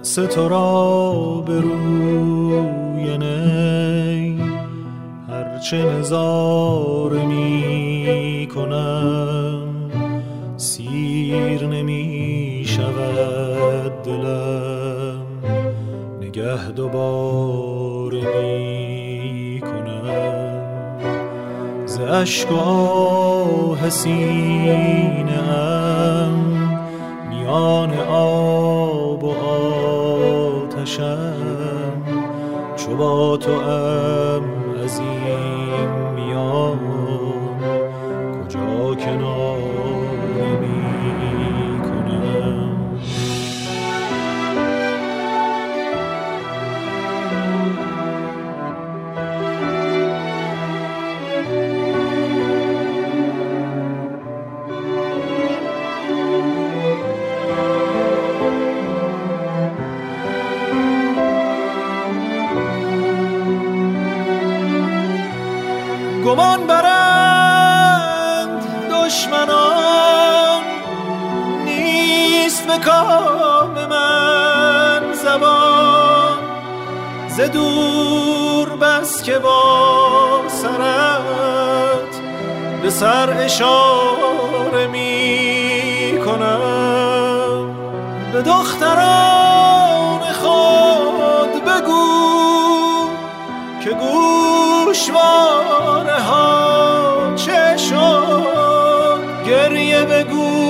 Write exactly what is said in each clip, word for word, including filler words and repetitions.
سه تو را به روی نی هرچه نظاره می کنم سیر نمی شود دلم نگه دوباره می کنم ز اشک و آه سینه ام میان آب و آتشم چو با تو ام از این میان کجا کناره می کنم گمان برند دشمنان نیست به کام من زبان ز دور بس که با سرت به سر اشاره می کنم به دختران خود بگو که گوشواره ها چه شد گریه به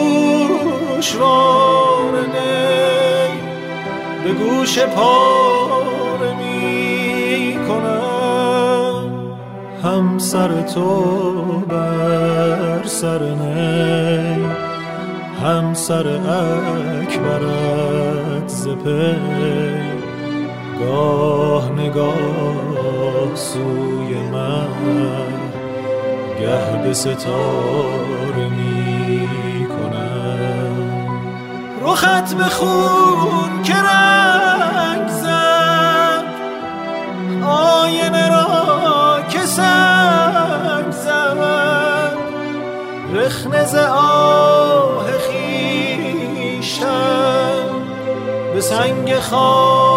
گوشواره نی به گوش پاره می کنم هم سر تو بر سر نی هم سر اکبرت ز پی گاه نگاه سوی من گه به ستاره می کنم رخت به خون که رنگ زد آینه را که سنگ زد رخنه ز آه خویشتن به سنگ خاک